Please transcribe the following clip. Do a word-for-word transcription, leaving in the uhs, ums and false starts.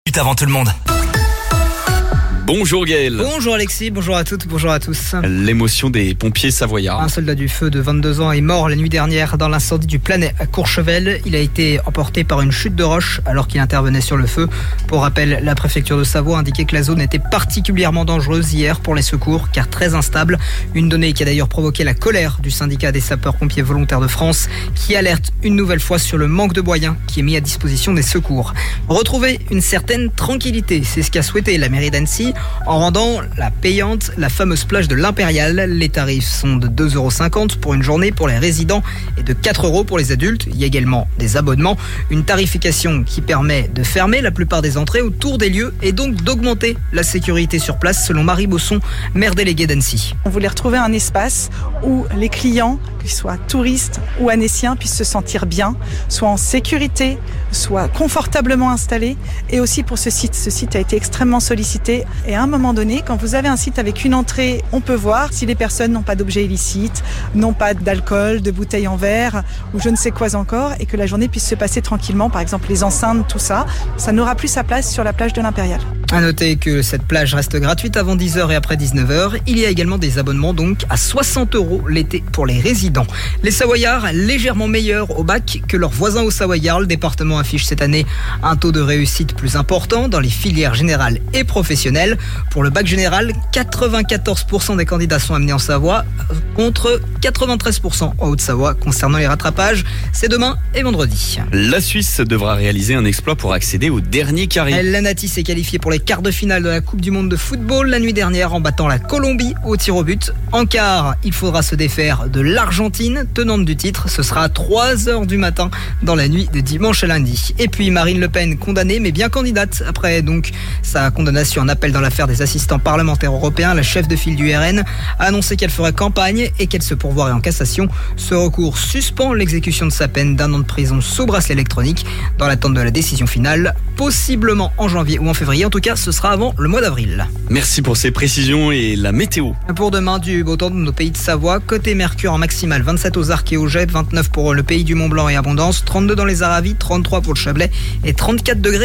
avant tout le monde. Bonjour Gaël. Bonjour Alexis, bonjour à toutes, bonjour à tous. L'émotion des pompiers savoyards. Un soldat du feu de vingt-deux ans est mort la nuit dernière dans l'incendie du Planet à Courchevel. Il a été emporté par une chute de roche alors qu'il intervenait sur le feu. Pour rappel, la préfecture de Savoie indiquait que la zone était particulièrement dangereuse hier pour les secours car très instable. Une donnée qui a d'ailleurs provoqué la colère du syndicat des sapeurs-pompiers volontaires de France qui alerte une nouvelle fois sur le manque de moyens qui est mis à disposition des secours. Retrouver une certaine tranquillité, c'est ce qu'a souhaité la mairie d'Annecy en rendant la payante la fameuse plage de l'Impérial. Les tarifs sont de deux euros cinquante pour une journée pour les résidents et de quatre euros pour les adultes. Il y a également des abonnements. Une tarification qui permet de fermer la plupart des entrées autour des lieux et donc d'augmenter la sécurité sur place selon Marie Bosson, maire déléguée d'Annecy. On voulait retrouver un espace où les clients, qu'ils soient touristes ou annéciens, puissent se sentir bien, soient en sécurité, soient confortablement installés. Et aussi pour ce site, ce site a été extrêmement sollicité. Et à un moment donné, quand vous avez un site avec une entrée, on peut voir si les personnes n'ont pas d'objets illicites, n'ont pas d'alcool, de bouteilles en verre ou je ne sais quoi encore, et que la journée puisse se passer tranquillement, par exemple les enceintes, tout ça, ça n'aura plus sa place sur la plage de l'Impérial. À noter que cette plage reste gratuite avant dix heures et après dix-neuf heures. Il y a également des abonnements donc à soixante euros l'été pour les résidents. Les Savoyards légèrement meilleurs au bac que leurs voisins au Savoyard. Le département affiche cette année un taux de réussite plus important dans les filières générales et professionnelles. Pour le bac général, quatre-vingt-quatorze pour cent des candidats sont amenés en Savoie contre quatre-vingt-treize pour cent en Haute-Savoie. Concernant les rattrapages, c'est demain et vendredi. La Suisse devra réaliser un exploit pour accéder au dernier carré. La Nati s'est qualifiée pour les quarts de finale de la Coupe du Monde de football la nuit dernière en battant la Colombie au tir au but. En quart, il faudra se défaire de l'Argentine, tenante du titre. Ce sera à trois heures du matin dans la nuit de dimanche à lundi. Et puis Marine Le Pen condamnée mais bien candidate. Après donc sa condamnation en appel dans l'affaire des assistants parlementaires européens, la chef de file du R N a annoncé qu'elle ferait campagne et qu'elle se pourvoirait en cassation. Ce recours suspend l'exécution de sa peine d'un an de prison sous bracelet électronique dans l'attente de la décision finale, possiblement en janvier ou en février. En tout cas, ce sera avant le mois d'avril. Merci pour ces précisions et la météo. Pour demain, du beau temps de nos pays de Savoie. Côté Mercure en maximal, vingt-sept aux Arcs et au Gèvres, vingt-neuf pour le pays du Mont-Blanc et Abondance, trente-deux dans les Aravis, trente-trois pour le Chablais et trente-quatre degrés